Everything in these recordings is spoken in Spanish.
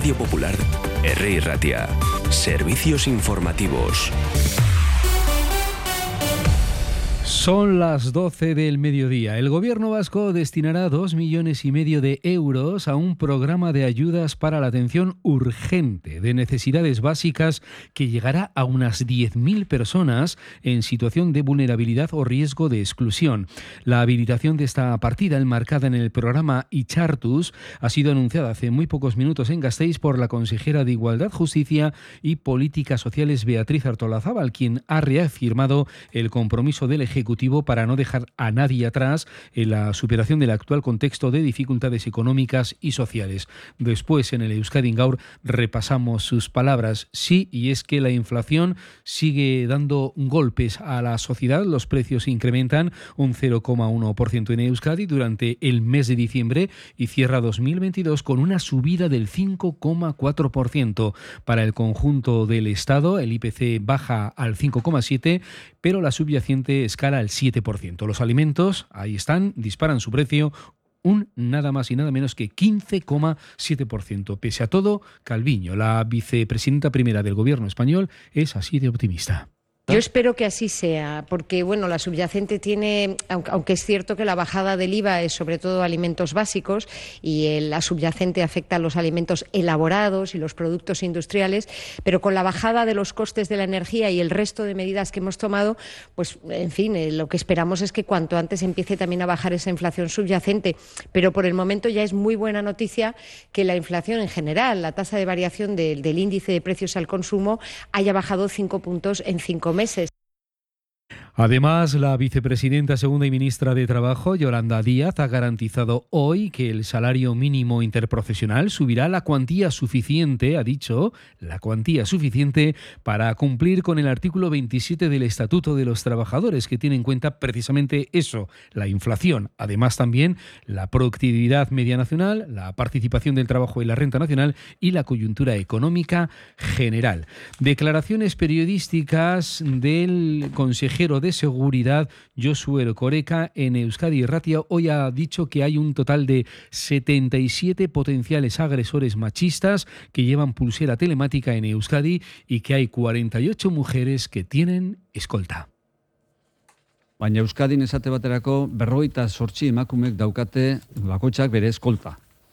Radio Popular, Herri Ratia. Servicios informativos. Son las 12 del mediodía. El gobierno vasco destinará 2,5 millones de euros a un programa de ayudas para la atención urgente de necesidades básicas que llegará a unas 10.000 personas en situación de vulnerabilidad o riesgo de exclusión. La habilitación de esta partida, enmarcada en el programa Itxartuz, ha sido anunciada hace muy pocos minutos en Gasteiz por la consejera de Igualdad, Justicia y Políticas Sociales, Beatriz Artolazabal, quien ha reafirmado el compromiso del Ejecutivo para no dejar a nadie atrás en la superación del actual contexto de dificultades económicas y sociales. Después, en el Euskadi Gaur, repasamos sus palabras. Sí, y es que la inflación sigue dando golpes a la sociedad. Los precios incrementan un 0,1% en Euskadi durante el mes de diciembre y cierra 2022 con una subida del 5,4%. Para el conjunto del Estado, el IPC baja al 5,7%, pero la subyacente escala al 7%. Los alimentos, ahí están, disparan su precio un nada más y nada menos que 15,7%. Pese a todo, Calviño, la vicepresidenta primera del gobierno español, es así de optimista. Yo espero que así sea, porque bueno, la subyacente tiene, aunque es cierto que la bajada del IVA es sobre todo alimentos básicos y la subyacente afecta a los alimentos elaborados y los productos industriales, pero con la bajada de los costes de la energía y el resto de medidas que hemos tomado, pues en fin, lo que esperamos es que cuanto antes empiece también a bajar esa inflación subyacente, pero por el momento ya es muy buena noticia que la inflación en general, la tasa de variación del índice de precios al consumo, haya bajado 5 puntos en 5 meses. Además, la vicepresidenta segunda y ministra de Trabajo, Yolanda Díaz, ha garantizado hoy que el salario mínimo interprofesional subirá la cuantía suficiente, ha dicho, la cuantía suficiente para cumplir con el artículo 27 del Estatuto de los Trabajadores, que tiene en cuenta precisamente eso, la inflación. Además, también la productividad media nacional, la participación del trabajo en la renta nacional y la coyuntura económica general. Declaraciones periodísticas del consejero de Seguridad, Josu Erkoreka, en Euskadi Ratia. Hoy ha dicho que hay un total de 77 potenciales agresores machistas que llevan pulsera telemática en Euskadi y que hay 48 mujeres que tienen escolta. Baina Euskadin esate baterako 48 emakumek daukate bakoitzak bere eskolta.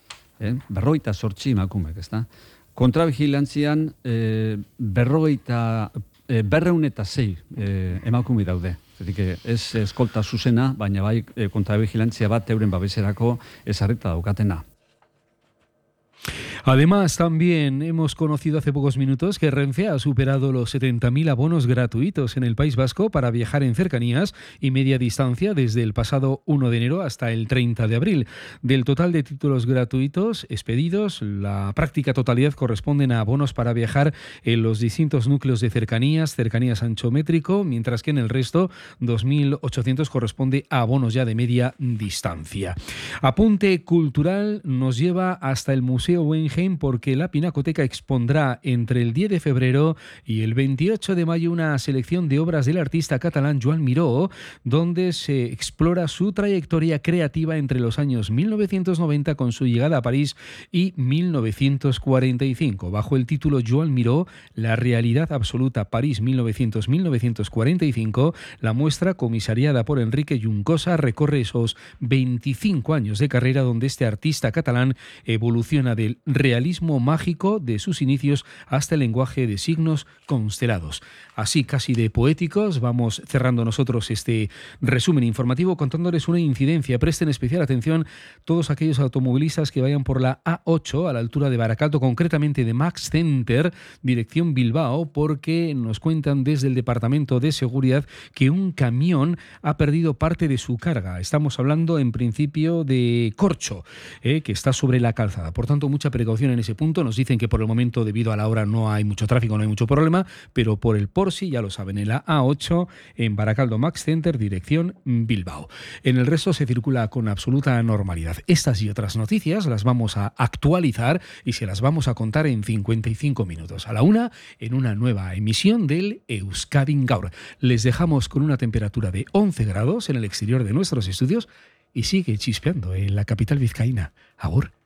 48 emakumek, ezta? Kontrabigilantzian 206 emakume daude. Zerik ez eskolta zuzena, baina bai kontrabigilantzia bat euren babeserako ezarrita daukatena. Además, también hemos conocido hace pocos minutos que Renfe ha superado los 70.000 abonos gratuitos en el País Vasco para viajar en cercanías y media distancia desde el pasado 1 de enero hasta el 30 de abril. Del total de títulos gratuitos expedidos, la práctica totalidad corresponden a abonos para viajar en los distintos núcleos de cercanías anchométrico, mientras que en el resto, 2.800 corresponde a abonos ya de media distancia. Apunte cultural nos lleva hasta el Museo Guggenheim, porque la Pinacoteca expondrá entre el 10 de febrero y el 28 de mayo una selección de obras del artista catalán Joan Miró, donde se explora su trayectoria creativa entre los años 1990 con su llegada a París y 1945. Bajo el título Joan Miró, la realidad absoluta París 1900-1945, la muestra, comisariada por Enrique Juncosa, recorre esos 25 años de carrera donde este artista catalán evoluciona del realismo mágico de sus inicios hasta el lenguaje de signos constelados. Así, casi de poéticos, vamos cerrando nosotros este resumen informativo contándoles una incidencia. Presten especial atención todos aquellos automovilistas que vayan por la A8 a la altura de Baracaldo, concretamente de Max Center, dirección Bilbao, porque nos cuentan desde el Departamento de Seguridad que un camión ha perdido parte de su carga. Estamos hablando en principio de corcho, que está sobre la calzada. Por tanto, mucha precaución en ese punto. Nos dicen que por el momento, debido a la hora, no hay mucho tráfico, no hay mucho problema, pero por el Porsi, ya lo saben, en la A8, en Baracaldo Max Center, dirección Bilbao. En el resto se circula con absoluta normalidad. Estas y otras noticias las vamos a actualizar y se las vamos a contar en 55 minutos. A la 1, en una nueva emisión del Euskadi Gaur. Les dejamos con una temperatura de 11 grados en el exterior de nuestros estudios y sigue chispeando en la capital vizcaína. Agur.